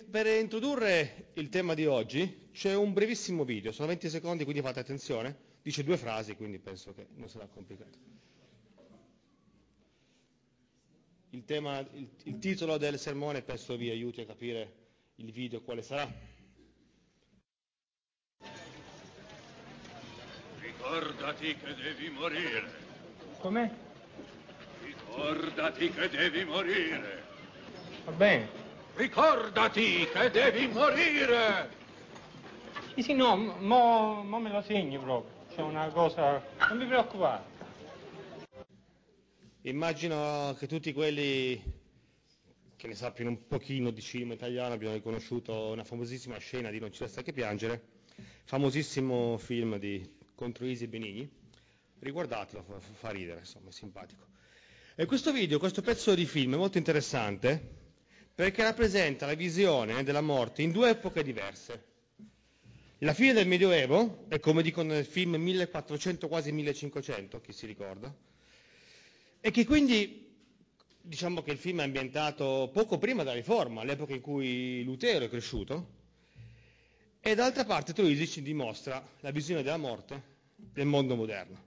Per introdurre il tema di oggi c'è un brevissimo video, sono 20 secondi, quindi fate attenzione. Dice 2 frasi, quindi penso che non sarà complicato. Il titolo del sermone penso vi aiuti a capire il video quale sarà. Ricordati che devi morire. Come? Ricordati che devi morire. Va bene. Ricordati che devi morire. Sì, no, mo me lo segni proprio. C'è una cosa... Non vi preoccupate. Immagino che tutti quelli che ne sappiano un pochino di cinema italiano abbiano riconosciuto una famosissima scena di Non ci resta che piangere, famosissimo film con Troisi e Benigni. Riguardatelo, fa ridere, insomma, è simpatico. E questo video, questo pezzo di film è molto interessante perché rappresenta la visione della morte in 2 epoche diverse. La fine del Medioevo, è come dicono nel film 1400, quasi 1500, chi si ricorda, e che quindi, diciamo che il film è ambientato poco prima della Riforma, all'epoca in cui Lutero è cresciuto, e dall'altra parte Troisi ci dimostra la visione della morte del mondo moderno.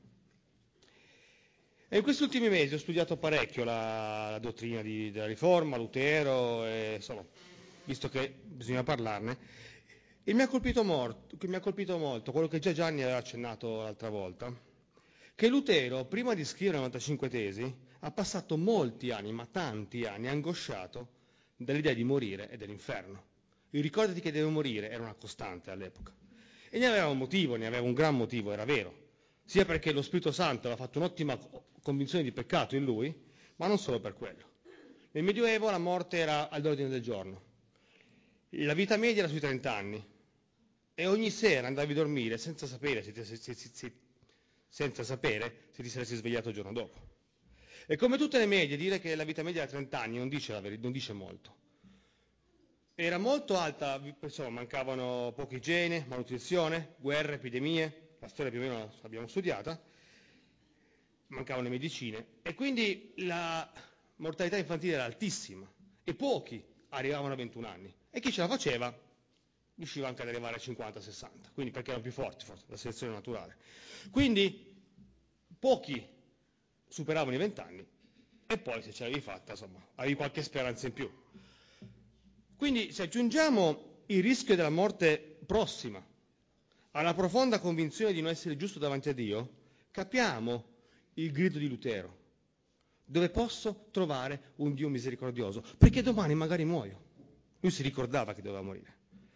E in questi ultimi mesi ho studiato parecchio la dottrina della Riforma, Lutero, e, insomma, visto che bisogna parlarne, e mi ha colpito molto quello che già Gianni aveva accennato l'altra volta, che Lutero, prima di scrivere 95 Tesi, ha passato molti anni, ma tanti anni, angosciato dall'idea di morire e dell'inferno. Il ricordati che deve morire era una costante all'epoca. E ne aveva un motivo, ne aveva un gran motivo, era vero. Sia perché lo Spirito Santo aveva fatto un'ottima convinzione di peccato in lui, ma non solo per quello. Nel Medioevo la morte era all'ordine del giorno. La vita media era sui 30 anni. E ogni sera andavi a dormire senza sapere se ti saresti svegliato il giorno dopo. E come tutte le medie, dire che la vita media era 30 anni non dice molto. Era molto alta, insomma, mancavano poche igiene, malnutrizione, guerre, epidemie, la storia più o meno l'abbiamo studiata, mancavano le medicine e quindi la mortalità infantile era altissima e pochi arrivavano a 21 anni e chi ce la faceva riusciva anche ad arrivare a 50-60, quindi perché erano più forti, forse, la selezione naturale. Quindi pochi superavano i 20 anni e poi se ce l'avevi fatta, insomma, avevi qualche speranza in più. Quindi se aggiungiamo il rischio della morte prossima alla profonda convinzione di non essere giusto davanti a Dio, capiamo il grido di Lutero. Dove posso trovare un Dio misericordioso? Perché domani magari muoio. Lui si ricordava che doveva morire.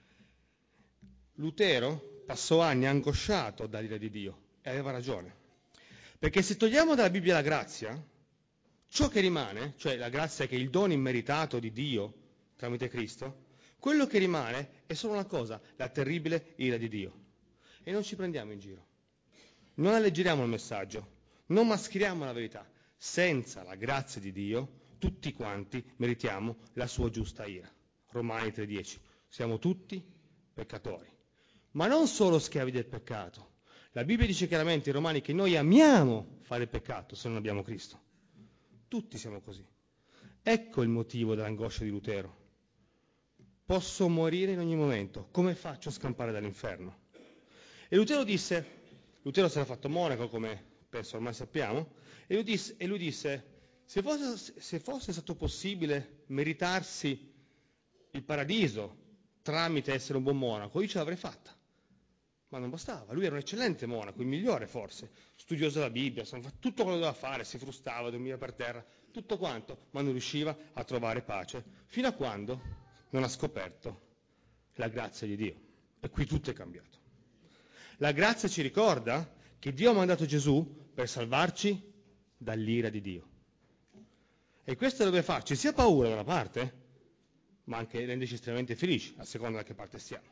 Lutero passò anni angosciato dall'ira di Dio e aveva ragione. Perché se togliamo dalla Bibbia la grazia, ciò che rimane, cioè la grazia che è il dono immeritato di Dio tramite Cristo, quello che rimane è solo una cosa, la terribile ira di Dio. E non ci prendiamo in giro. Non alleggeriamo il messaggio, non mascheriamo la verità. Senza la grazia di Dio, tutti quanti meritiamo la sua giusta ira. Romani 3,10. Siamo tutti peccatori. Ma non solo schiavi del peccato. La Bibbia dice chiaramente ai Romani che noi amiamo fare peccato se non abbiamo Cristo. Tutti siamo così. Ecco il motivo dell'angoscia di Lutero. Posso morire in ogni momento, come faccio a scampare dall'inferno? E Lutero si era fatto monaco, come penso ormai sappiamo, e lui disse se fosse stato possibile meritarsi il paradiso tramite essere un buon monaco, io ce l'avrei fatta. Ma non bastava, lui era un eccellente monaco, il migliore forse, studioso della Bibbia, tutto quello che doveva fare, si frustava, dormiva per terra, tutto quanto, ma non riusciva a trovare pace, fino a quando non ha scoperto la grazia di Dio. E qui tutto è cambiato. La grazia ci ricorda che Dio ha mandato Gesù per salvarci dall'ira di Dio. E questo deve farci sia paura da una parte, ma anche renderci estremamente felici, a seconda da che parte stiamo.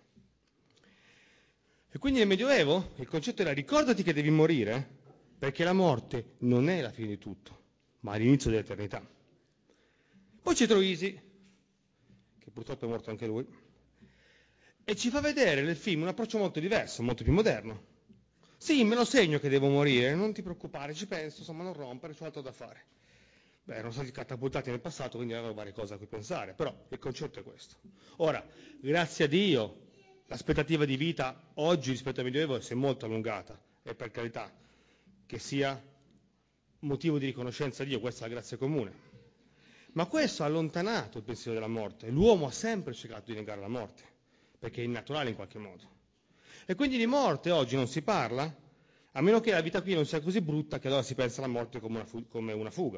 E quindi nel Medioevo il concetto era ricordati che devi morire, perché la morte non è la fine di tutto, ma l'inizio dell'eternità. Poi c'è Troisi, che purtroppo è morto anche lui, e ci fa vedere nel film un approccio molto diverso, molto più moderno. Sì, me lo segno che devo morire, non ti preoccupare, ci penso, insomma non rompere, c'ho altro da fare. Beh, erano stati catapultati nel passato, quindi avevano varie cose a cui pensare, però il concetto è questo. Ora, grazie a Dio, l'aspettativa di vita oggi rispetto al Medioevo si è molto allungata, e per carità, che sia motivo di riconoscenza a Dio, questa è la grazia comune. Ma questo ha allontanato il pensiero della morte. L'uomo ha sempre cercato di negare la morte, perché è innaturale in qualche modo. E quindi di morte oggi non si parla, a meno che la vita qui non sia così brutta che allora si pensa alla morte come una fuga.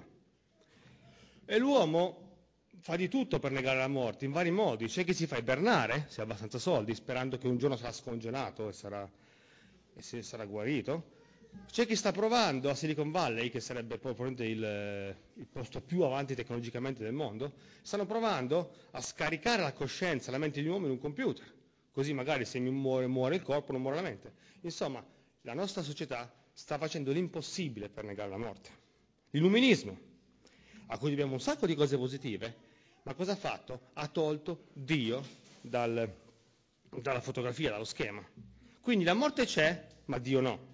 E l'uomo fa di tutto per negare la morte, in vari modi. C'è chi si fa ibernare, se ha abbastanza soldi, sperando che un giorno sarà scongelato e sarà guarito. C'è chi sta provando a Silicon Valley, che sarebbe probabilmente il posto più avanti tecnologicamente del mondo, stanno provando a scaricare la coscienza, la mente di un uomo in un computer, così magari se mi muore il corpo non muore la mente. Insomma, la nostra società sta facendo l'impossibile per negare la morte. L'illuminismo, a cui dobbiamo un sacco di cose positive, ma cosa ha fatto? Ha tolto Dio dalla fotografia, dallo schema. Quindi la morte c'è, ma Dio no.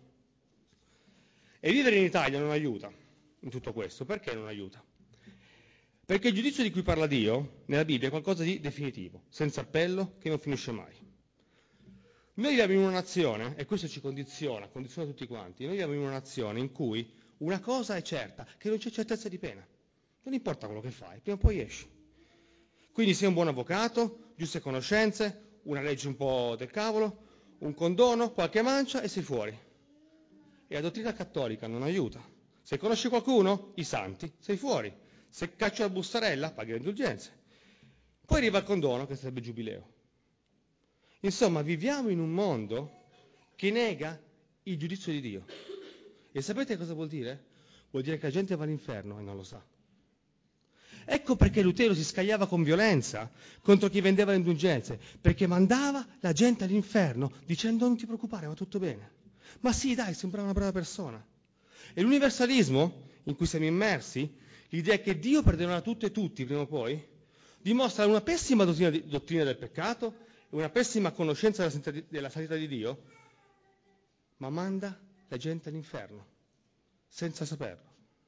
E vivere in Italia non aiuta in tutto questo. Perché non aiuta? Perché il giudizio di cui parla Dio nella Bibbia è qualcosa di definitivo, senza appello, che non finisce mai. Noi viviamo in una nazione, e questo ci condiziona tutti quanti, noi viviamo in una nazione in cui una cosa è certa, che non c'è certezza di pena. Non importa quello che fai, prima o poi esci. Quindi sei un buon avvocato, giuste conoscenze, una legge un po' del cavolo, un condono, qualche mancia e sei fuori. E la dottrina cattolica non aiuta. Se conosci qualcuno, i santi, sei fuori. Se cacci la bustarella, paghi le indulgenze. Poi arriva il condono, che sarebbe il giubileo. Insomma, viviamo in un mondo che nega il giudizio di Dio. E sapete cosa vuol dire? Vuol dire che la gente va all'inferno e non lo sa. Ecco perché Lutero si scagliava con violenza contro chi vendeva le indulgenze, perché mandava la gente all'inferno dicendo non ti preoccupare, va tutto bene. Ma sì, dai, sembrava una brava persona. E l'universalismo in cui siamo immersi, l'idea che Dio perdonerà tutto e tutti prima o poi, dimostra una pessima dottrina del peccato e una pessima conoscenza della santità di Dio, ma manda la gente all'inferno, senza saperlo.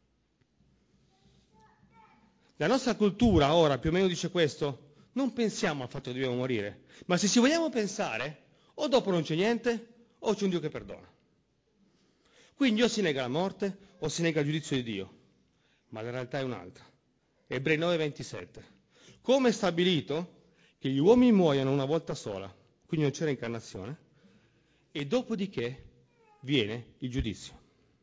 La nostra cultura ora più o meno dice questo, non pensiamo al fatto che dobbiamo morire, ma se ci vogliamo pensare, o dopo non c'è niente, o c'è un Dio che perdona. Quindi o si nega la morte o si nega il giudizio di Dio, ma la realtà è un'altra. Ebrei 9:27. Come è stabilito che gli uomini muoiano una volta sola, quindi non c'è reincarnazione, e dopodiché viene il giudizio.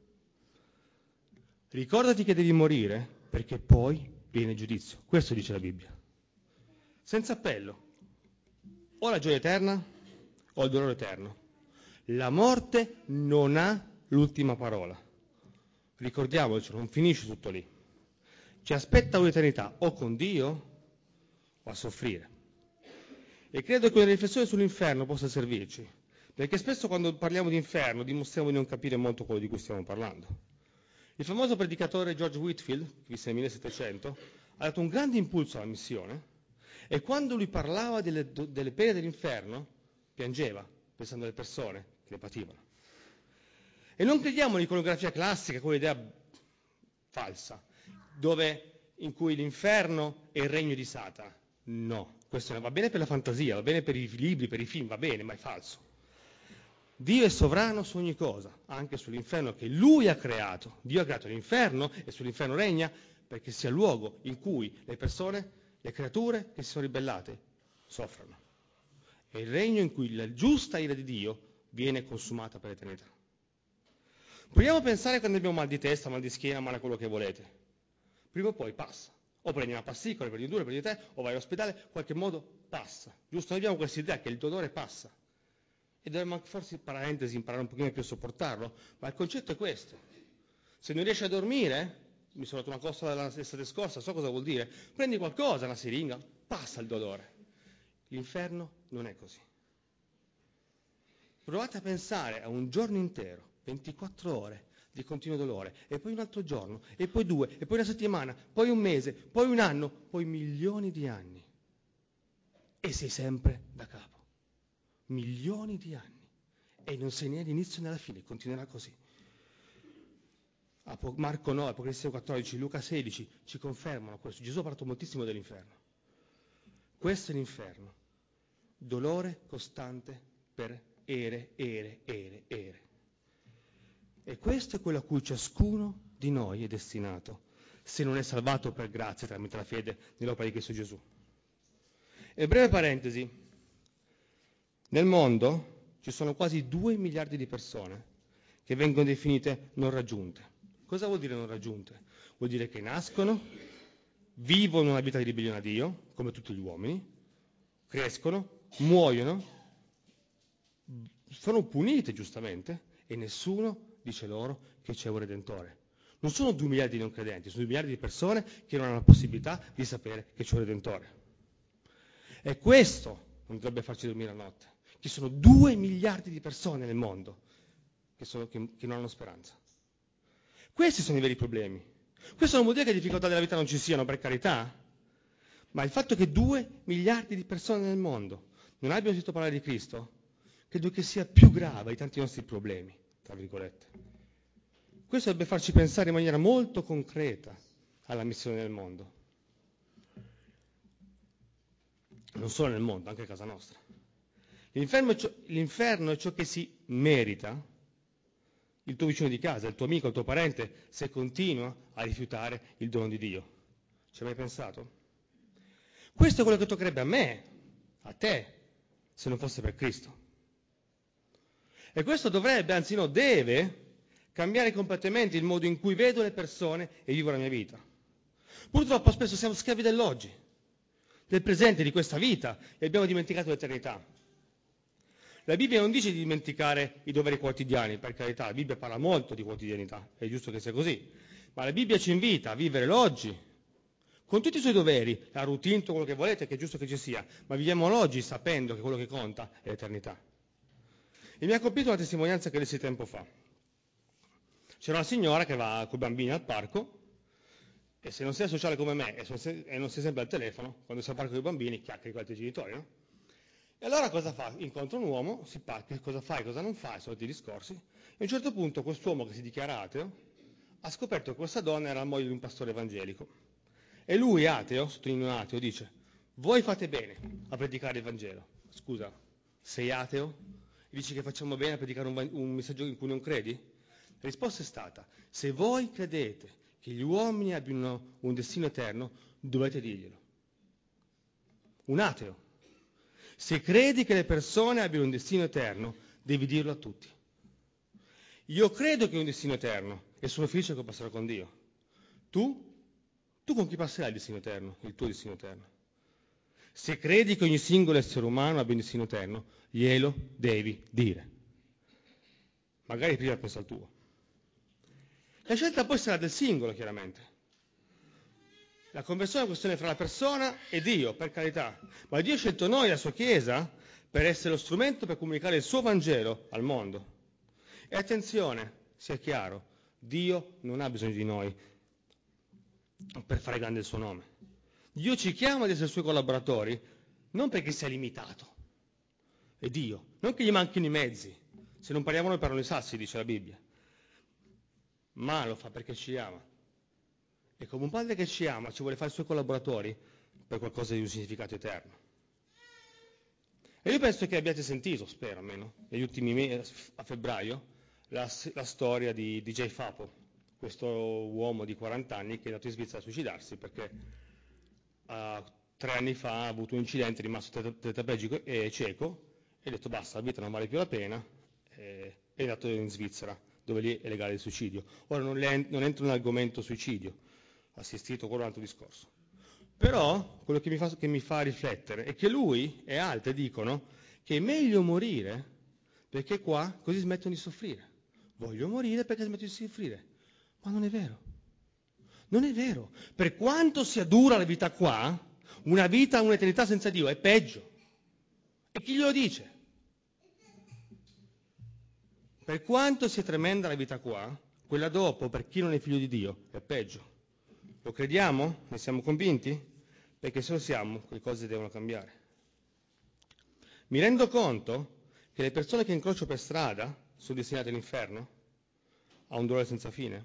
Ricordati che devi morire perché poi viene il giudizio. Questo dice la Bibbia. Senza appello. O la gioia eterna o il dolore eterno. La morte non ha l'ultima parola. Ricordiamocelo, non finisce tutto lì. Ci aspetta un'eternità o con Dio o a soffrire. E credo che una riflessione sull'inferno possa servirci, perché spesso quando parliamo di inferno dimostriamo di non capire molto quello di cui stiamo parlando. Il famoso predicatore George Whitefield, che visse nel 1700, ha dato un grande impulso alla missione e quando lui parlava delle pene dell'inferno piangeva, pensando alle persone che le pativano. E non crediamo all'iconografia classica, quell'idea falsa, in cui l'inferno è il regno di Satana. No, questo va bene per la fantasia, va bene per i libri, per i film, va bene, ma è falso. Dio è sovrano su ogni cosa, anche sull'inferno che Lui ha creato. Dio ha creato l'inferno e sull'inferno regna perché sia il luogo in cui le persone, le creature che si sono ribellate, soffrano. È il regno in cui la giusta ira di Dio viene consumata per l'eternità. Proviamo a pensare quando abbiamo mal di testa, mal di schiena, male a quello che volete. Prima o poi passa. O prendi una pasticca, ne prendi due, ne prendi te, o vai all'ospedale, in qualche modo passa. Giusto? Noi abbiamo questa idea che il dolore passa. E dovremmo forse, in parentesi, imparare un pochino più a sopportarlo, ma il concetto è questo. Se non riesci a dormire, mi sono dato una cosa l'estate scorsa, so cosa vuol dire, prendi qualcosa, una siringa, passa il dolore. L'inferno non è così. Provate a pensare a un giorno intero, 24 ore di continuo dolore, e poi un altro giorno, e poi 2, e poi una settimana, poi un mese, poi un anno, poi milioni di anni. E sei sempre da capo. Milioni di anni. E non sei né all'inizio né alla fine, continuerà così. Marco 9, Apocalisse 14, Luca 16 ci confermano questo. Gesù ha parlato moltissimo dell'inferno. Questo è l'inferno. dolore costante per ere. E questo è quello a cui ciascuno di noi è destinato, se non è salvato per grazia tramite la fede nell'opera di Cristo Gesù. E breve parentesi, nel mondo ci sono quasi 2 miliardi di persone che vengono definite non raggiunte. Cosa vuol dire non raggiunte? Vuol dire che nascono, vivono una vita di ribellione a Dio, come tutti gli uomini, crescono, muoiono, sono punite giustamente e nessuno dice loro che c'è un Redentore. Non sono 2 miliardi di non credenti, sono 2 miliardi di persone che non hanno la possibilità di sapere che c'è un Redentore. E questo non dovrebbe farci dormire la notte. Ci sono 2 miliardi di persone nel mondo che non hanno speranza. Questi sono i veri problemi. Questo non vuol dire che le difficoltà della vita non ci siano, per carità, ma il fatto che 2 miliardi di persone nel mondo non abbiano sentito parlare di Cristo, credo che sia più grave di tanti nostri problemi, tra virgolette. Questo dovrebbe farci pensare in maniera molto concreta alla missione del mondo. Non solo nel mondo, anche a casa nostra. L'inferno è ciò che si merita il tuo vicino di casa, il tuo amico, il tuo parente, se continua a rifiutare il dono di Dio. Ci hai mai pensato? Questo è quello che toccherebbe a me, a te, se non fosse per Cristo. E questo dovrebbe, anzi no, deve cambiare completamente il modo in cui vedo le persone e vivo la mia vita. Purtroppo spesso siamo schiavi dell'oggi, del presente, di questa vita, e abbiamo dimenticato l'eternità. La Bibbia non dice di dimenticare i doveri quotidiani, per carità, la Bibbia parla molto di quotidianità, è giusto che sia così, ma la Bibbia ci invita a vivere l'oggi, con tutti i suoi doveri, la routine, tutto quello che volete, che è giusto che ci sia, ma viviamo l'oggi sapendo che quello che conta è l'eternità. E mi ha colpito una testimonianza che lessi tempo fa. C'era una signora che va con i bambini al parco, e se non sei sociale come me e non sei sempre al telefono, quando sei al parco con i bambini, chiacchieri con i tuoi genitori, no? E allora cosa fa? Incontra un uomo, si parla, cosa fai, cosa non fai, soliti discorsi, e a un certo punto quest'uomo che si dichiara ateo ha scoperto che questa donna era la moglie di un pastore evangelico. E lui, ateo, sottolineo ateo, dice: voi fate bene a predicare il Vangelo. Scusa, sei ateo? E dici che facciamo bene a predicare un messaggio in cui non credi? La risposta è stata: se voi credete che gli uomini abbiano un destino eterno, dovete dirglielo. Un ateo. Se credi che le persone abbiano un destino eterno, devi dirlo a tutti. Io credo che ho un destino eterno e sono felice che passerò con Dio. Tu con chi passerai il destino eterno, il tuo destino eterno? Se credi che ogni singolo essere umano abbia un destino eterno, glielo devi dire. Magari prima pensa al tuo. La scelta poi sarà del singolo, chiaramente. La conversione è una questione fra la persona e Dio, per carità. Ma Dio ha scelto noi, la sua Chiesa, per essere lo strumento per comunicare il suo Vangelo al mondo. E attenzione, sia chiaro, Dio non ha bisogno di noi per fare grande il suo nome. Dio ci chiama ad essere suoi collaboratori, non perché sia limitato. È Dio, non che gli manchino i mezzi. Se non parliamo noi parlano i sassi, dice la Bibbia. Ma lo fa perché ci ama. E come un padre che ci ama ci vuole fare i suoi collaboratori per qualcosa di un significato eterno. E io penso che abbiate sentito, spero almeno, negli ultimi mesi, a febbraio, la storia di DJ Fapo, questo uomo di 40 anni che è andato in Svizzera a suicidarsi perché 3 anni fa ha avuto un incidente, è rimasto tetraplegico e cieco, e ha detto basta, la vita non vale più la pena, e è andato in Svizzera, dove lì è legale il suicidio. Ora non entro nell'argomento suicidio, assistito con un altro discorso. Però quello che mi fa riflettere è che lui e altri dicono che è meglio morire perché qua così smettono di soffrire. Voglio morire perché smetto di soffrire. Ma non è vero. Non è vero. Per quanto sia dura la vita qua, un'eternità senza Dio è peggio. E chi glielo dice? Per quanto sia tremenda la vita qua, quella dopo, per chi non è figlio di Dio, è peggio. Lo crediamo? Ne siamo convinti? Perché se lo siamo, le cose devono cambiare. Mi rendo conto che le persone che incrocio per strada sono destinate all'inferno, a un dolore senza fine.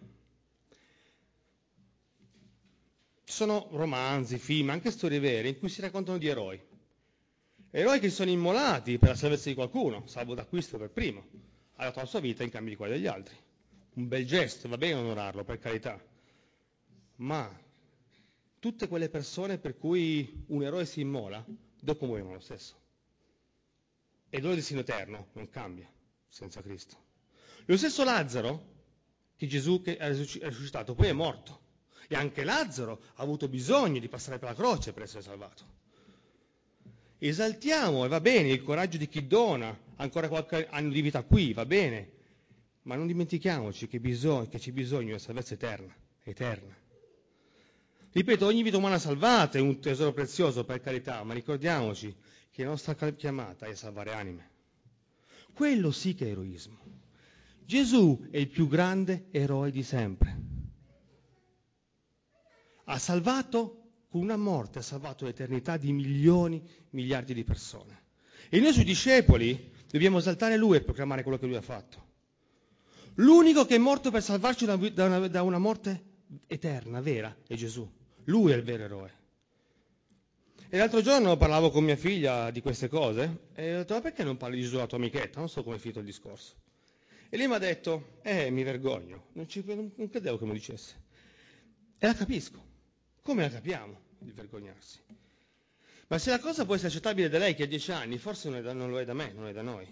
Ci sono romanzi, film, anche storie vere in cui si raccontano di eroi. Eroi che si sono immolati per la salvezza di qualcuno, salvo d'acquisto per primo, ha dato la sua vita in cambio di quella degli altri. Un bel gesto, va bene onorarlo, per carità. Ma tutte quelle persone per cui un eroe si immola, dopo muoiono lo stesso. E il loro destino eterno non cambia senza Cristo. Lo stesso Lazzaro, che Gesù che è risuscitato, poi è morto. E anche Lazzaro ha avuto bisogno di passare per la croce per essere salvato. Esaltiamo, e va bene, il coraggio di chi dona ancora qualche anno di vita qui, va bene, ma non dimentichiamoci che c'è bisogno di una salvezza eterna. Ripeto, ogni vita umana salvata è un tesoro prezioso, per carità, ma ricordiamoci che la nostra chiamata è salvare anime. Quello sì che è eroismo. Gesù è il più grande eroe di sempre. Ha salvato, con una morte, ha salvato l'eternità di milioni, miliardi di persone. E noi suoi discepoli dobbiamo esaltare Lui e proclamare quello che Lui ha fatto. L'unico che è morto per salvarci da una morte eterna, vera, è Gesù. Lui è il vero eroe. E l'altro giorno parlavo con mia figlia di queste cose e ho detto: ma perché non parli di Gesù alla tua amichetta? Non so come è finito il discorso. E lei mi ha detto: mi vergogno. Non credevo che me lo dicesse. E la capisco. Come la capiamo di vergognarsi? Ma se la cosa può essere accettabile da lei che ha 10 anni, forse non lo è da me, non è da noi.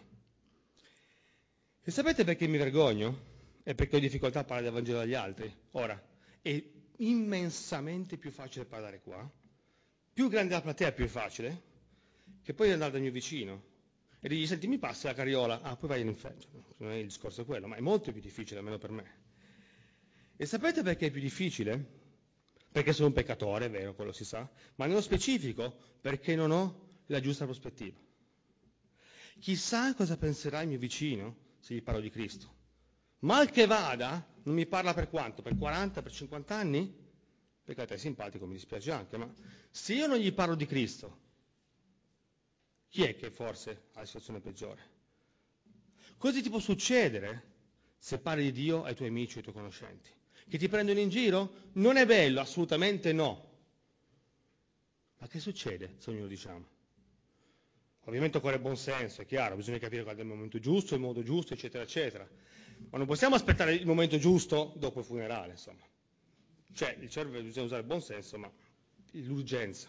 E sapete perché mi vergogno? È perché ho difficoltà a parlare del Vangelo agli altri. Ora, è immensamente più facile parlare qua. Più grande la platea, più è facile, che poi andare dal mio vicino e dirgli: senti, mi passi la carriola? Ah, poi vai all'inferno. Non è il discorso è quello, ma è molto più difficile, almeno per me. E sapete perché è più difficile? Perché sono un peccatore, è vero, quello si sa, ma nello specifico perché non ho la giusta prospettiva. Chissà cosa penserà il mio vicino se gli parlo di Cristo. Mal che vada, non mi parla per quanto? Per 40, per 50 anni? Perché a te è simpatico, mi dispiace anche, ma se io non gli parlo di Cristo, chi è che forse ha la situazione peggiore? Cosa ti può succedere se parli di Dio ai tuoi amici o ai tuoi conoscenti? Che ti prendono in giro? Non è bello, assolutamente no. Ma che succede se ognuno diciamo? Ovviamente occorre buon senso, è chiaro, bisogna capire qual è il momento giusto, il modo giusto, eccetera, eccetera. Ma non possiamo aspettare il momento giusto dopo il funerale, insomma. Cioè, il cervello bisogna usare il buon senso, ma l'urgenza.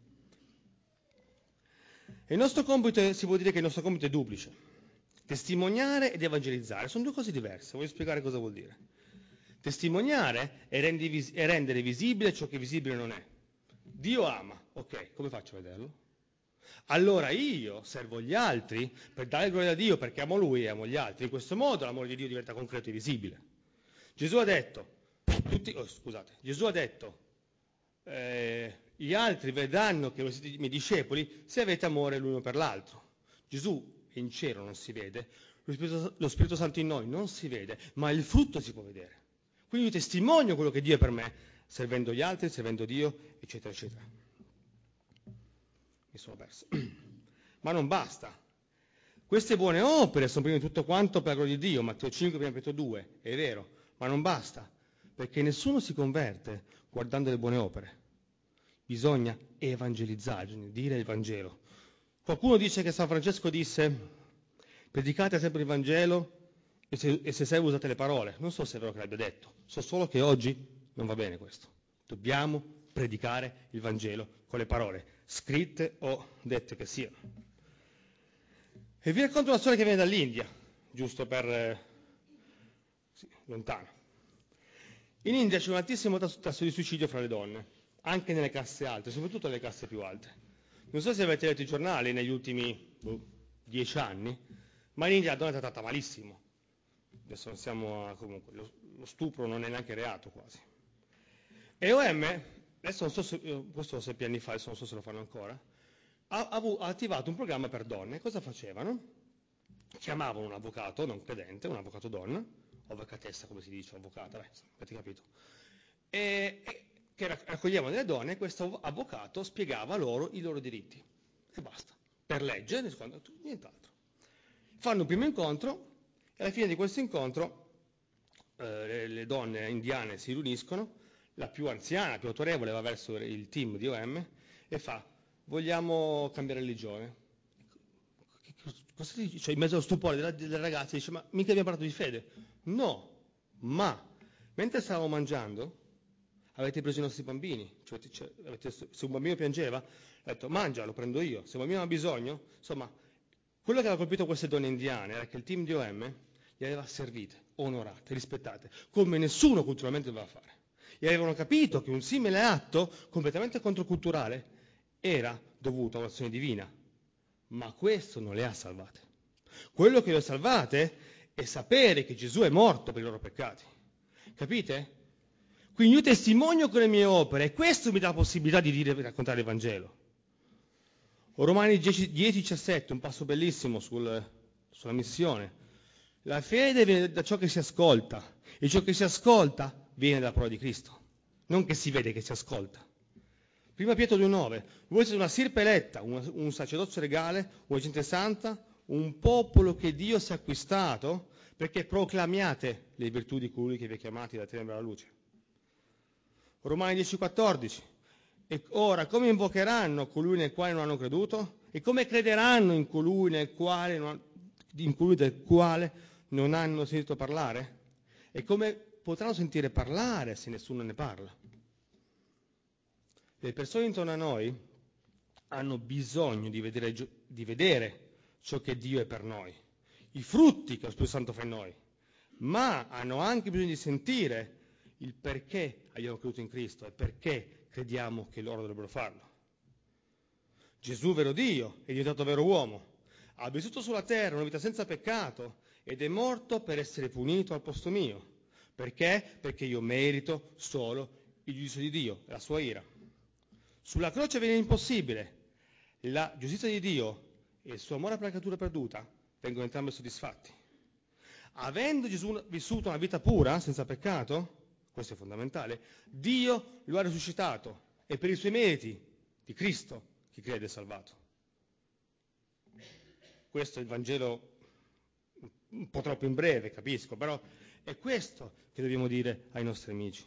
E il nostro compito, si può dire che il nostro compito è duplice. Testimoniare ed evangelizzare sono due cose diverse, voglio spiegare cosa vuol dire. Testimoniare è rendere visibile ciò che visibile non è. Dio ama, ok, come faccio a vederlo? Allora io servo gli altri per dare gloria a Dio perché amo Lui e amo gli altri. In questo modo l'amore di Dio diventa concreto e visibile. Gesù ha detto, gli altri vedranno che voi siete i miei discepoli se avete amore l'uno per l'altro. Gesù è in cielo, non si vede, lo Spirito Santo in noi non si vede, ma il frutto si può vedere. Quindi io testimonio quello che Dio è per me, servendo gli altri, servendo Dio, eccetera, eccetera. Mi sono perso. Ma non basta. Queste buone opere sono prima di tutto quanto per la gloria di Dio, Matteo 5, prima Pietro 2, è vero, ma non basta, perché nessuno si converte guardando le buone opere. Bisogna evangelizzare, bisogna dire il Vangelo. Qualcuno dice che San Francesco disse: predicate sempre il Vangelo e se serve usate le parole. Non so se è vero che l'abbia detto, so solo che oggi non va bene questo. Dobbiamo predicare il Vangelo con le parole, scritte o dette che siano. E vi racconto una storia che viene dall'India, giusto per... lontano. In India c'è un altissimo tasso di suicidio fra le donne, anche nelle classe alte, soprattutto nelle classi più alte. Non so se avete letto i giornali negli ultimi 10 anni, ma in India la donna è trattata malissimo. Adesso non siamo comunque, lo stupro non è neanche reato quasi. E OM, adesso non so se, questo 6 anni fa, adesso non so se lo fanno ancora, ha attivato un programma per donne. Cosa facevano? Chiamavano un avvocato non credente, un avvocato donna, o avvocatessa come si dice, avvocata, avete capito, che raccoglievano delle donne e questo avvocato spiegava loro i loro diritti. E basta. Per legge, nient'altro. Fanno un primo incontro e alla fine di questo incontro le donne indiane si riuniscono, la più anziana, la più autorevole va verso il team di OM e fa: vogliamo cambiare religione. cosa dici? Cioè, in mezzo allo stupore delle ragazze dice, ma mica abbiamo parlato di fede. No, ma mentre stavamo mangiando, avete preso i nostri bambini. Se un bambino piangeva, ha detto, mangia, lo prendo io. Se un bambino ha bisogno, insomma, quello che aveva colpito queste donne indiane era che il team di OM li aveva servite, onorate, rispettate, come nessuno culturalmente doveva fare. E avevano capito che un simile atto, completamente controculturale, era dovuto a un'azione divina. Ma questo non le ha salvate. Quello che le ha salvate è sapere che Gesù è morto per i loro peccati. Capite? Quindi io testimonio con le mie opere e questo mi dà la possibilità di dire e raccontare il Vangelo. Romani 10:17, un passo bellissimo sulla missione. La fede viene da ciò che si ascolta e ciò che si ascolta viene dalla parola di Cristo, non che si vede, che si ascolta. Prima Pietro 2,9, voi siete una stirpe eletta, un sacerdozio regale, una gente santa, un popolo che Dio si è acquistato perché proclamiate le virtù di colui che vi ha chiamati da tenebre alla luce. Romani 10,14, e ora come invocheranno colui nel quale non hanno creduto? E come crederanno in colui del quale non hanno sentito parlare? E come potranno sentire parlare se nessuno ne parla? Le persone intorno a noi hanno bisogno di vedere ciò che Dio è per noi, i frutti che lo Spirito Santo fa in noi, ma hanno anche bisogno di sentire il perché abbiamo creduto in Cristo e perché crediamo che loro dovrebbero farlo. Gesù, vero Dio, è diventato vero uomo, ha vissuto sulla terra una vita senza peccato ed è morto per essere punito al posto mio. Perché? Perché io merito solo il giudizio di Dio, la sua ira. Sulla croce viene impossibile. La giustizia di Dio e il suo amore per la creatura perduta vengono entrambi soddisfatti. Avendo Gesù vissuto una vita pura, senza peccato, questo è fondamentale, Dio lo ha risuscitato e per i suoi meriti di Cristo chi crede è salvato. Questo è il Vangelo un po' troppo in breve, capisco, però è questo che dobbiamo dire ai nostri amici.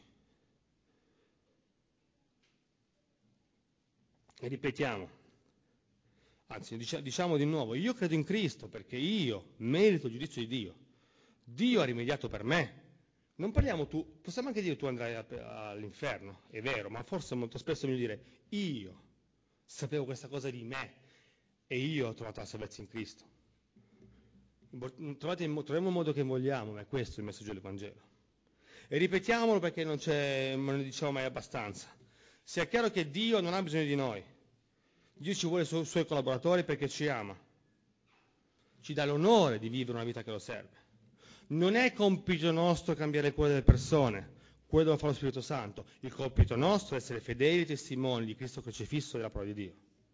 E ripetiamo, anzi diciamo di nuovo, io credo in Cristo perché io merito il giudizio di Dio. Dio ha rimediato per me. Non parliamo possiamo anche dire tu andrai all'inferno, è vero, ma forse molto spesso bisogna dire io sapevo questa cosa di me e io ho trovato la salvezza in Cristo. Troviamo il modo che vogliamo, ma è questo il messaggio del Vangelo. E ripetiamolo perché non ne diciamo mai abbastanza. Sia chiaro che Dio non ha bisogno di noi. Dio ci vuole suoi collaboratori perché ci ama. Ci dà l'onore di vivere una vita che lo serve. Non è compito nostro cambiare il cuore delle persone, quello lo fa lo Spirito Santo. Il compito nostro è essere fedeli testimoni di Cristo crocifisso e della parola di Dio.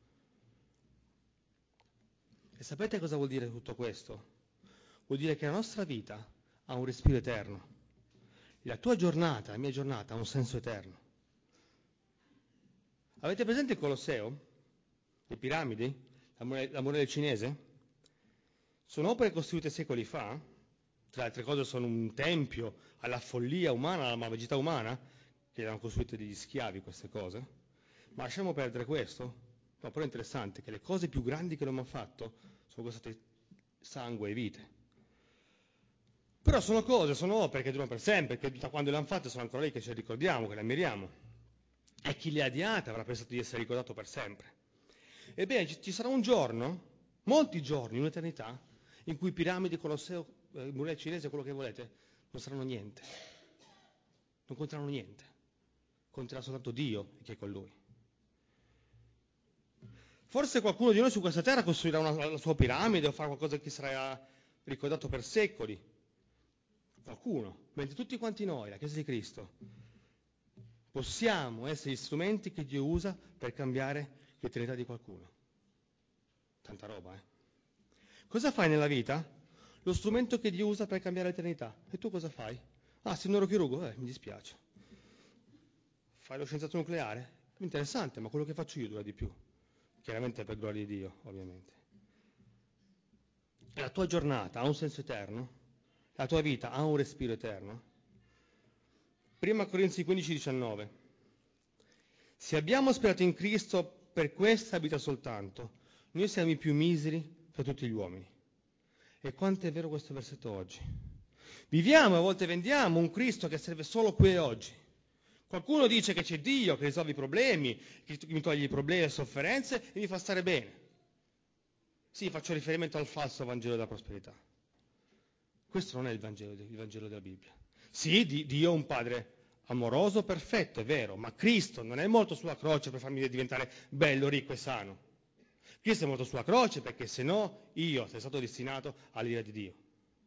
E sapete cosa vuol dire tutto questo? Vuol dire che la nostra vita ha un respiro eterno. La tua giornata, la mia giornata, ha un senso eterno. Avete presente il Colosseo? Le piramidi? La muraglia cinese? Sono opere costruite secoli fa, tra le altre cose sono un tempio alla follia umana, alla malvagità umana, che erano costruite degli schiavi queste cose. Ma lasciamo perdere questo. No, però è interessante che le cose più grandi che l'uomo ha fatto sono costate sangue e vite. Però sono cose, sono opere che durano per sempre, che da quando le hanno fatte sono ancora lì, che ce le ricordiamo, che le ammiriamo. E chi le ha odiate avrà pensato di essere ricordato per sempre. Ebbene, ci sarà un giorno, molti giorni, un'eternità, in cui piramidi, Colosseo, muraglia cinese, quello che volete, non saranno niente. Non conteranno niente. Conterà soltanto Dio e chi è con Lui. Forse qualcuno di noi su questa terra costruirà la sua piramide o farà qualcosa che sarà ricordato per secoli. Qualcuno. Mentre tutti quanti noi, la Chiesa di Cristo, possiamo essere gli strumenti che Dio usa per cambiare l'eternità di qualcuno. Tanta roba, eh? Cosa fai nella vita? Lo strumento che Dio usa per cambiare l'eternità. E tu cosa fai? Ah, sei un neurochirurgo? Mi dispiace. Fai lo scienziato nucleare? Interessante, ma quello che faccio io dura di più. Chiaramente per gloria di Dio, ovviamente. E la tua giornata ha un senso eterno? La tua vita ha un respiro eterno? 1 Corinzi 15:19. Se abbiamo sperato in Cristo per questa vita soltanto, noi siamo i più miseri per tutti gli uomini. E quanto è vero questo versetto oggi? Viviamo e a volte vendiamo un Cristo che serve solo qui e oggi. Qualcuno dice che c'è Dio che risolve i problemi, che mi toglie i problemi e le sofferenze e mi fa stare bene. Sì, faccio riferimento al falso Vangelo della prosperità. Questo non è il Vangelo della Bibbia. Sì, Dio è un padre amoroso, perfetto, è vero, ma Cristo non è morto sulla croce per farmi diventare bello, ricco e sano. Cristo è morto sulla croce perché se no io sarei stato destinato all'ira di Dio.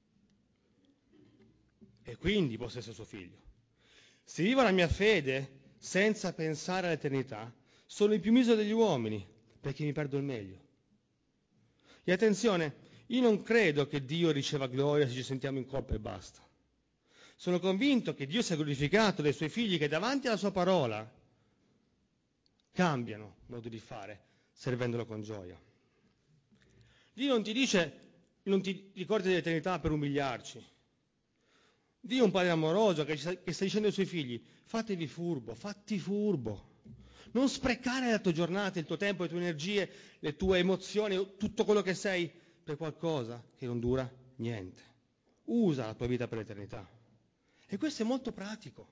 E quindi posso essere suo figlio. Se vivo la mia fede senza pensare all'eternità, sono il più misero degli uomini, perché mi perdo il meglio. E attenzione, io non credo che Dio riceva gloria se ci sentiamo in colpa e basta. Sono convinto che Dio sia glorificato dai suoi figli che davanti alla sua parola cambiano modo di fare, servendolo con gioia. Dio non ti dice, non ti ricordi dell'eternità per umiliarci. Dio è un padre amoroso che sta dicendo ai suoi figli, fatti furbo. Non sprecare la tua giornata, il tuo tempo, le tue energie, le tue emozioni, tutto quello che sei per qualcosa che non dura niente. Usa la tua vita per l'eternità. E questo è molto pratico.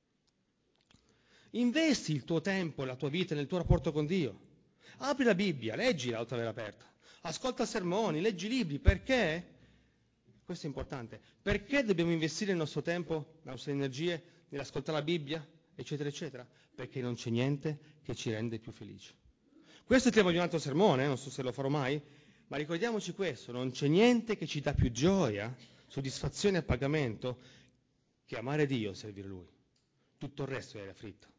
Investi il tuo tempo, la tua vita nel tuo rapporto con Dio. Apri la Bibbia, leggila oltre averla aperta. Ascolta sermoni, leggi libri, perché? Questo è importante. Perché dobbiamo investire il nostro tempo, le nostre energie nell'ascoltare la Bibbia, eccetera, eccetera? Perché non c'è niente che ci rende più felici. Questo è il tema di un altro sermone, non so se lo farò mai, ma ricordiamoci questo, non c'è niente che ci dà più gioia, soddisfazione e pagamento che amare Dio e servire Lui. Tutto il resto è aria fritta.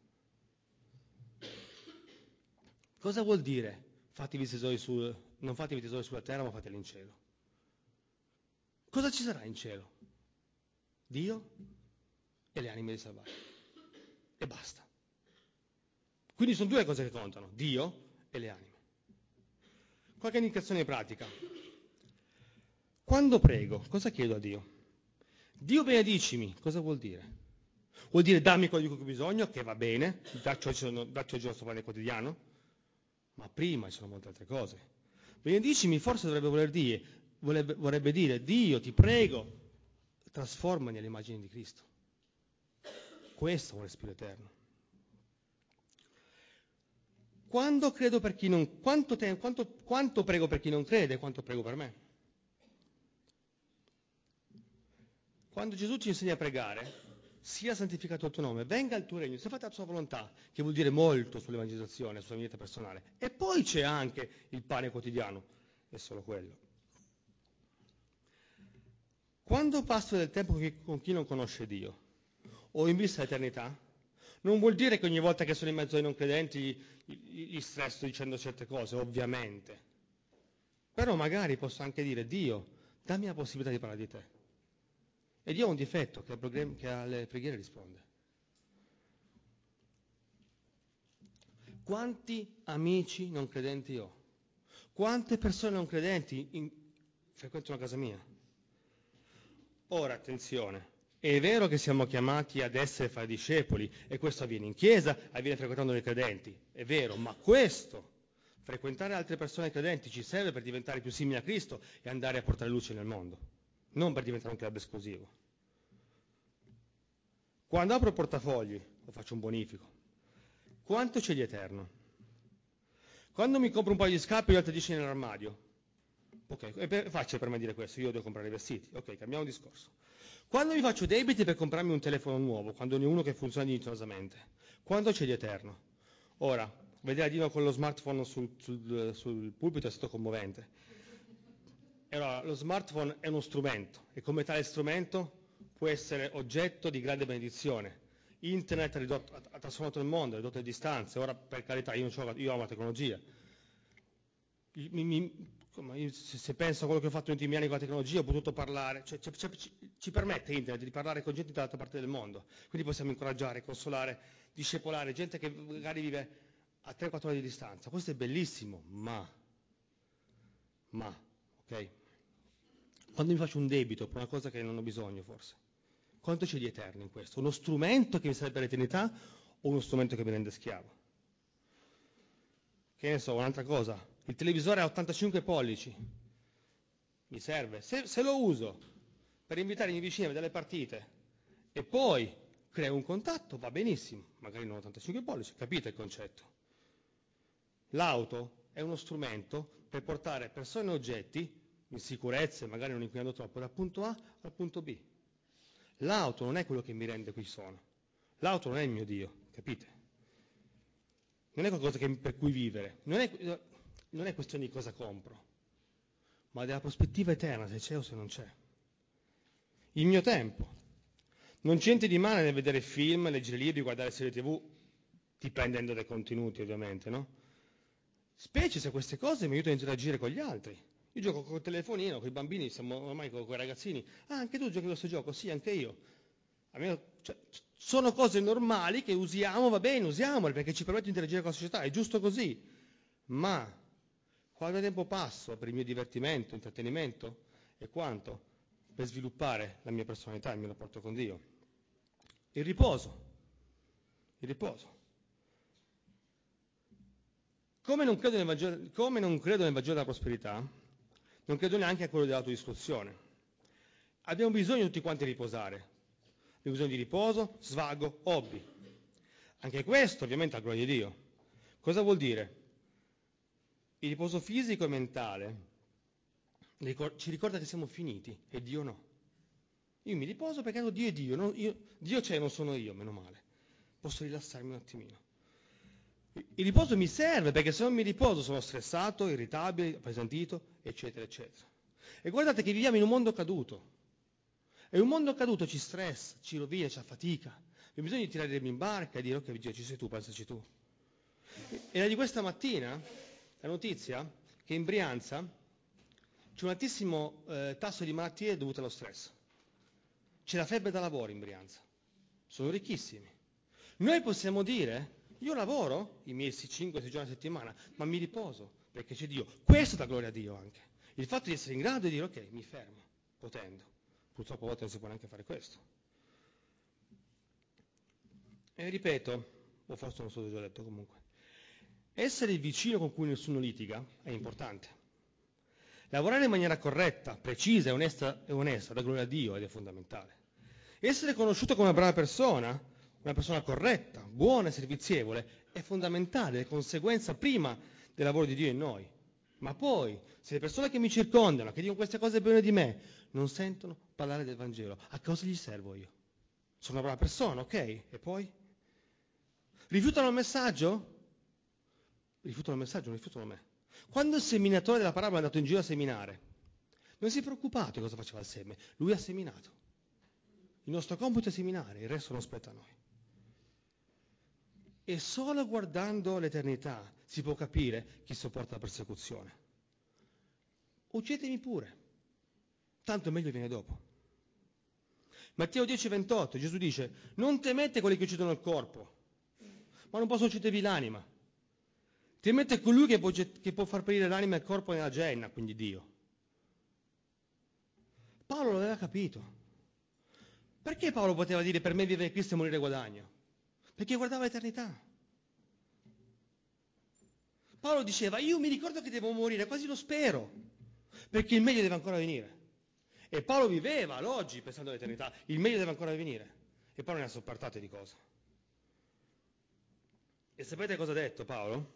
Cosa vuol dire? Non fatevi tesori sulla terra, ma fateli in cielo. Cosa ci sarà in cielo? Dio e le anime dei salvati. E basta. Quindi sono due cose che contano, Dio e le anime. Qualche indicazione pratica. Quando prego, cosa chiedo a Dio? Dio benedicimi, cosa vuol dire? Vuol dire dammi quello di cui ho bisogno, che va bene, dacci oggi il nostro pane quotidiano, ma prima ci sono molte altre cose. Benedicimi forse vorrebbe dire, Dio ti prego, trasformami all'immagine di Cristo. Questo vuole Spirito Eterno. Quanto prego per chi non crede, quanto prego per me. Quando Gesù ci insegna a pregare, sia santificato il tuo nome, venga il tuo regno, sia fatta la sua volontà, che vuol dire molto sull'evangelizzazione, sulla vita personale. E poi c'è anche il pane quotidiano, è solo quello. Quando passo del tempo con chi non conosce Dio, o in vista dell'eternità, non vuol dire che ogni volta che sono in mezzo ai non credenti gli stresso dicendo certe cose, ovviamente. Però magari posso anche dire, Dio, dammi la possibilità di parlare di te. E Dio ha un difetto, che alle preghiere risponde. Quanti amici non credenti ho? Quante persone non credenti frequentano casa mia? Ora, attenzione, è vero che siamo chiamati ad essere fare discepoli, e questo avviene in chiesa, avviene frequentando i credenti, è vero, ma frequentare altre persone credenti, ci serve per diventare più simili a Cristo e andare a portare luce nel mondo, non per diventare un club esclusivo. Quando apro il portafogli, o faccio un bonifico, quanto c'è di eterno? Quando mi compro un paio di scarpe e gli altri 10 nell'armadio, ok, è facile per me dire questo, io devo comprare i vestiti, ok, cambiamo discorso. Quando mi faccio debiti per comprarmi un telefono nuovo, quando ne ho uno che funziona dignitosamente, quanto c'è di eterno? Ora, vedere Dino con lo smartphone sul pulpito è stato commovente. E allora, lo smartphone è uno strumento, e come tale strumento può essere oggetto di grande benedizione. Internet ha trasformato il mondo, ha ridotto le distanze, ora per carità io amo la tecnologia. Se penso a quello che ho fatto negli ultimi anni con la tecnologia, ho potuto parlare, ci permette Internet di parlare con gente dall'altra parte del mondo, quindi possiamo incoraggiare, consolare, discepolare gente che magari vive a 3-4 ore di distanza. Questo è bellissimo, ma, ok? Quando mi faccio un debito per una cosa che non ho bisogno, forse, quanto c'è di eterno in questo? Uno strumento che mi serve per l'eternità o uno strumento che mi rende schiavo? Che ne so, un'altra cosa, il televisore ha 85 pollici, mi serve. Se lo uso per invitare i miei vicini a vedere le partite e poi creo un contatto, va benissimo, magari non 85 pollici, capite il concetto? L'auto è uno strumento per portare persone e oggetti in sicurezza e magari non inquinando troppo dal punto A al punto B. L'auto non è quello che mi rende qui sono. L'auto non è il mio Dio, capite? Non è qualcosa per cui vivere, non è questione di cosa compro, ma della prospettiva eterna, se c'è o se non c'è. Il mio tempo. Non c'è niente di male nel vedere film, leggere libri, guardare serie TV, dipendendo dai contenuti ovviamente, no? Specie se queste cose mi aiutano a interagire con gli altri. Io gioco col telefonino, con i bambini, siamo ormai con i ragazzini. Ah, anche tu giochi a questo gioco? Sì, anche io. Sono cose normali che usiamo, va bene, usiamole, perché ci permette di interagire con la società, è giusto così. Ma quanto tempo passo per il mio divertimento, intrattenimento e quanto per sviluppare la mia personalità, il mio rapporto con Dio? Il riposo. Il riposo. Come non credo nel Vangelo della prosperità, non credo neanche a quello dell'autodistruzione. Abbiamo bisogno tutti quanti di riposare. Abbiamo bisogno di riposo, svago, hobby. Anche questo ovviamente a gloria di Dio. Cosa vuol dire? Il riposo fisico e mentale ci ricorda che siamo finiti e Dio no. Io mi riposo perché Dio è Dio, Dio c'è, non sono io, meno male. Posso rilassarmi un attimino. Il riposo mi serve perché se non mi riposo sono stressato, irritabile, appesantito, eccetera, eccetera. E guardate che viviamo in un mondo caduto. E un mondo caduto ci stressa, ci rovina, ci affatica. Abbiamo bisogno di tirarmi in barca e dire ok, Dio, ci sei tu, pensaci tu. E di questa mattina la notizia che in Brianza c'è un altissimo tasso di malattie dovute allo stress. C'è la febbre da lavoro in Brianza. Sono ricchissimi. Noi possiamo dire, io lavoro i miei 5-6 giorni a settimana, ma mi riposo perché c'è Dio. Questo dà gloria a Dio anche. Il fatto di essere in grado di dire ok, mi fermo, potendo. Purtroppo a volte non si può neanche fare questo. E ripeto, o forse non so se già detto comunque, essere il vicino con cui nessuno litiga è importante. Lavorare in maniera corretta, precisa e onesta dà gloria a Dio ed è fondamentale. Essere conosciuto come una brava persona, una persona corretta, buona e servizievole, è fondamentale, è conseguenza prima del lavoro di Dio in noi. Ma poi, se le persone che mi circondano, che dicono queste cose bene di me, non sentono parlare del Vangelo, a cosa gli servo io? Sono una brava persona, ok? E poi? Rifiutano il messaggio? Rifiutano il messaggio, non rifiutano me. Quando il seminatore della parabola è andato in giro a seminare, non si è preoccupato di cosa faceva il seme, lui ha seminato. Il nostro compito è seminare, il resto non spetta a noi. E solo guardando l'eternità si può capire chi sopporta la persecuzione. Uccidetemi pure, tanto meglio viene dopo. Matteo 10,28, Gesù dice, non temete quelli che uccidono il corpo, ma non possono uccidervi l'anima. Temete colui che può far perire l'anima e il corpo nella genna, quindi Dio. Paolo l'aveva capito. Perché Paolo poteva dire per me vivere Cristo e morire guadagno? Perché guardava l'eternità. Paolo diceva, io mi ricordo che devo morire, quasi lo spero, perché il meglio deve ancora venire. E Paolo viveva l'oggi pensando all'eternità, il meglio deve ancora venire. E Paolo ne ha sopportate di cose. E sapete cosa ha detto Paolo?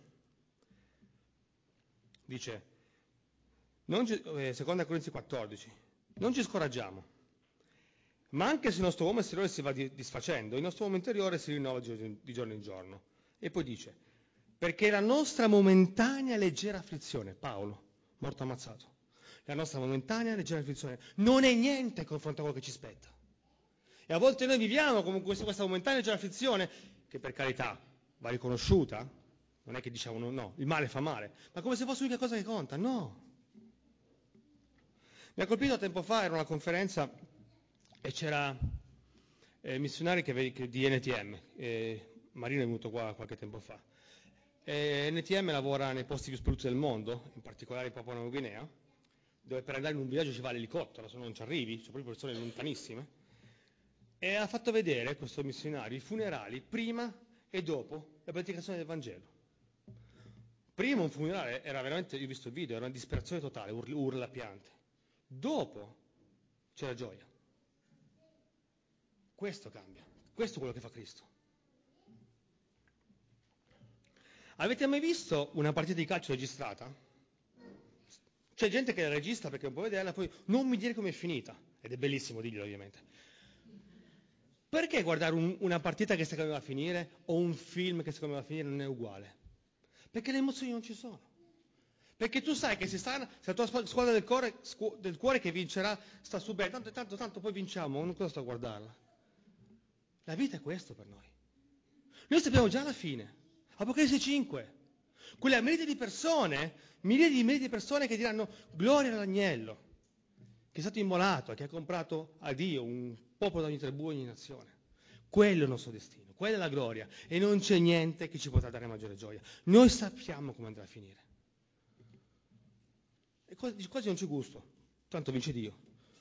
Dice, seconda Corinzi 14, non ci scoraggiamo, ma anche se il nostro uomo esteriore si va disfacendo, il nostro uomo interiore si rinnova di giorno in giorno. E poi dice, perché la nostra momentanea leggera afflizione, Paolo, morto ammazzato, la nostra momentanea leggera afflizione non è niente in confronto a quello che ci spetta. E a volte noi viviamo con questa momentanea leggera afflizione, che per carità va riconosciuta, non è che diciamo no, il male fa male, ma come se fosse l'unica cosa che conta, no. Mi ha colpito tempo fa, era una conferenza e c'era missionari di NTM, Marino è venuto qua qualche tempo fa. NTM lavora nei posti più spruzzati del mondo, in particolare in Papua Nuova Guinea, dove per andare in un villaggio ci va l'elicottero, se no non ci arrivi, sono proprio persone lontanissime. E ha fatto vedere, questo missionario, i funerali prima e dopo la predicazione del Vangelo. Prima un funerale era veramente, io ho visto il video, era una disperazione totale, urla piante. dopo c'è la gioia. Questo cambia, questo è quello che fa Cristo. Avete mai visto una partita di calcio registrata? C'è gente che la registra perché non può vederla, poi non mi dire com'è finita, ed è bellissimo dirglielo ovviamente. Perché guardare una partita che sa come va a finire o un film che sa come va a finire non è uguale? Perché le emozioni non ci sono. Perché tu sai che se la tua squadra del cuore che vincerà sta su bene, tanto poi vinciamo, non cosa sto a guardarla. La vita è questo per noi. Noi sappiamo già la fine. Apocalisse 5. Quelle miliardi di miliardi di persone che diranno gloria all'agnello, che è stato immolato, che ha comprato a Dio un popolo da ogni tribù e ogni nazione. Quello è il nostro destino, quella è la gloria e non c'è niente che ci potrà dare maggiore gioia. Noi sappiamo come andrà a finire. E quasi non c'è gusto, tanto vince Dio.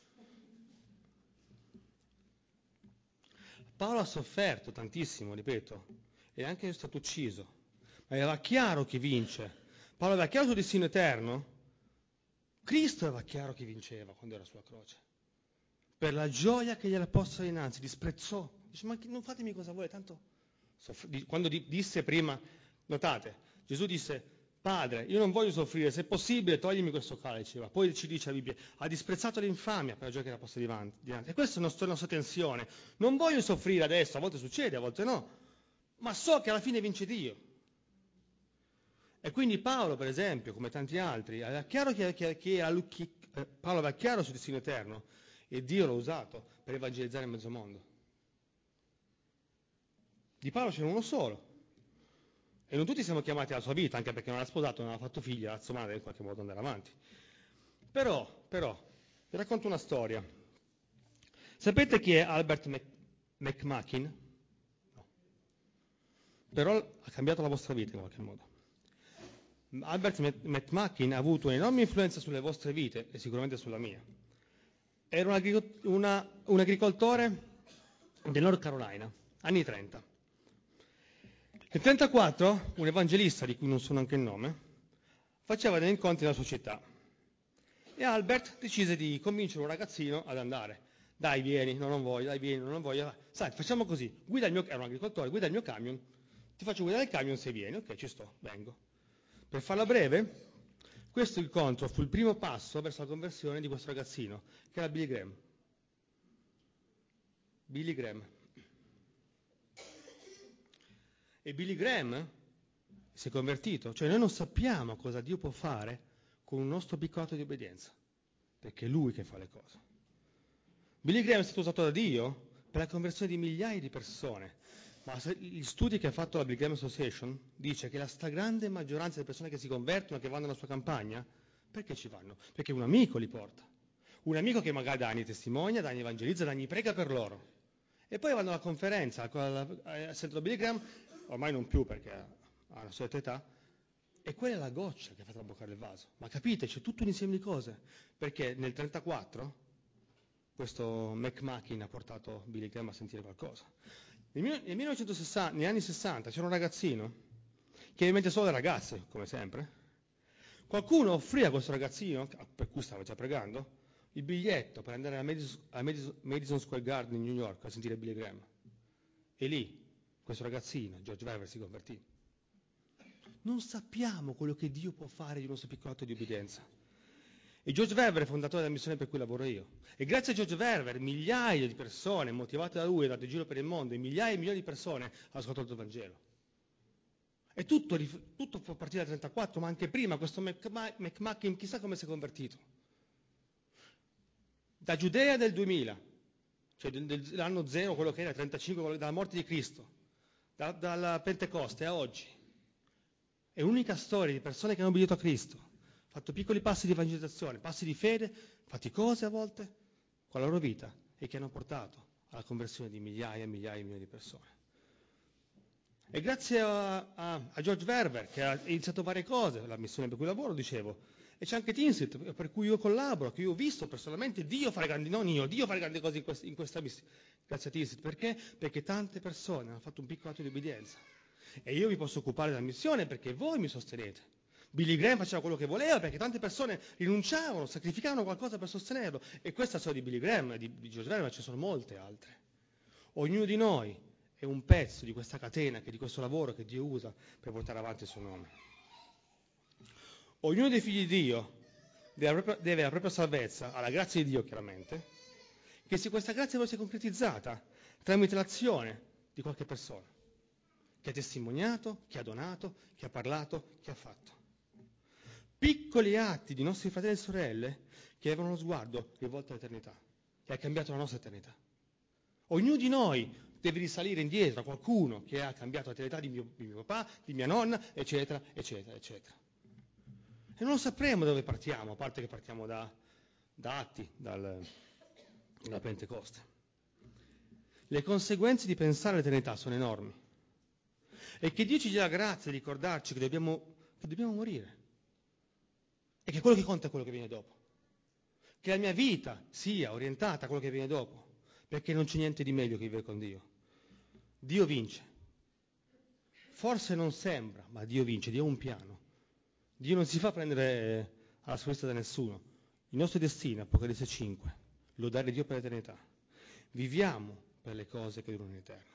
Paolo ha sofferto tantissimo, ripeto, e anche è stato ucciso, ma era chiaro chi vince. Paolo aveva chiaro il suo destino eterno. Cristo aveva chiaro chi vinceva quando era sulla croce. Per la gioia che gli era posta dinanzi, disprezzò. Dice, ma non fatemi cosa vuole, tanto... Quando disse prima, notate, Gesù disse, Padre, io non voglio soffrire, se è possibile toglimi questo calice. Ma poi ci dice la Bibbia, ha disprezzato l'infamia per la gioia che era posta dinanzi. E questa è la nostra tensione. Non voglio soffrire adesso, a volte succede, a volte no, ma so che alla fine vince Dio. E quindi Paolo, per esempio, come tanti altri, aveva chiaro Paolo aveva chiaro il suo destino eterno e Dio l'ha usato per evangelizzare il mezzo mondo. Di Paolo c'era uno solo. E non tutti siamo chiamati alla sua vita, anche perché non ha sposato, non ha fatto figli, ha razzomare in qualche modo andare avanti. Però, vi racconto una storia. Sapete chi è Albert McMakin? No. Però ha cambiato la vostra vita in qualche modo. Albert McMakin ha avuto un'enorme influenza sulle vostre vite e sicuramente sulla mia. Era un agricoltore del North Carolina, anni 30. Nel 1934 un evangelista, di cui non so neanche il nome, faceva degli incontri nella sua città e Albert decise di convincere un ragazzino ad andare. Dai, vieni, no, non voglio, dai, vieni, no, non voglio. Sai, facciamo così, era un agricoltore, guida il mio camion, ti faccio guidare il camion se vieni, ok, ci sto, vengo. Per farla breve, questo incontro fu il primo passo verso la conversione di questo ragazzino, che era Billy Graham. Billy Graham. E Billy Graham si è convertito, cioè noi non sappiamo cosa Dio può fare con un nostro piccolo atto di obbedienza, perché è Lui che fa le cose. Billy Graham è stato usato da Dio per la conversione di migliaia di persone, ma gli studi che ha fatto la Billy Graham Association dice che la stragrande maggioranza delle persone che si convertono, che vanno alla sua campagna, perché ci vanno? Perché un amico li porta, un amico che magari da anni testimonia, da anni evangelizza, da anni prega per loro. E poi vanno alla conferenza, sentono Billy Graham, ormai non più perché ha una certa età, e quella è la goccia che fa traboccare il vaso. Ma capite, c'è tutto un insieme di cose, perché nel 1934 questo McMakin ha portato Billy Graham a sentire qualcosa. Negli anni 60 c'era un ragazzino che in mente solo le ragazze, come sempre. Qualcuno offrì a questo ragazzino, per cui stava già pregando, il biglietto per andare a Madison Square Garden in New York a sentire Billy Graham. E lì questo ragazzino, George Weber, si convertì. Non sappiamo quello che Dio può fare di un nostro piccolo atto di obbedienza. E George Weber è fondatore della missione per cui lavoro io. E grazie a George Weber migliaia di persone, motivate da lui, andate in giro per il mondo, e migliaia e milioni di persone hanno ascoltato il Vangelo. E tutto fa partire dal 1934, ma anche prima questo McMakin chissà come si è convertito. Da Giudea del 2000, cioè dell'anno 0, quello che era, 35, dalla morte di Cristo, dalla Pentecoste a oggi. È un'unica storia di persone che hanno obbedito a Cristo, fatto piccoli passi di evangelizzazione, passi di fede, faticose a volte, con la loro vita, e che hanno portato alla conversione di migliaia e migliaia e milioni di persone. E grazie a George Verver, che ha iniziato varie cose, la missione per cui lavoro, dicevo, e c'è anche Tinsit, per cui io collaboro, che io ho visto personalmente Dio fare grandi, non io, Dio fare grandi cose in questa missione. Grazie a Tinsit, perché? Perché tante persone hanno fatto un piccolo atto di obbedienza. E io mi posso occupare della missione perché voi mi sostenete. Billy Graham faceva quello che voleva perché tante persone rinunciavano, sacrificavano qualcosa per sostenerlo. E questa è la storia di Billy Graham, di George Vernon, ma ce ne sono molte altre. Ognuno di noi è un pezzo di questa catena, di questo lavoro che Dio usa per portare avanti il suo nome. Ognuno dei figli di Dio deve la propria salvezza alla grazia di Dio, chiaramente, che se questa grazia poi si è concretizzata tramite l'azione di qualche persona che ha testimoniato, che ha donato, che ha parlato, che ha fatto. Piccoli atti di nostri fratelli e sorelle che avevano lo sguardo rivolto all'eternità, che ha cambiato la nostra eternità. Ognuno di noi deve risalire indietro a qualcuno che ha cambiato l'eternità di mio papà, di mia nonna, eccetera, eccetera, eccetera. E non sapremo da dove partiamo, a parte che partiamo da Atti, dalla Pentecoste. Le conseguenze di pensare all'eternità sono enormi. E che Dio ci dia la grazia di ricordarci che dobbiamo morire. E che quello che conta è quello che viene dopo. Che la mia vita sia orientata a quello che viene dopo. Perché non c'è niente di meglio che vivere con Dio. Dio vince. Forse non sembra, ma Dio vince, Dio ha un piano. Dio non si fa prendere alla sorpresa da nessuno. Il nostro destino, Apocalisse 5, lodare Dio per l'eternità. Viviamo per le cose che durano in eterno.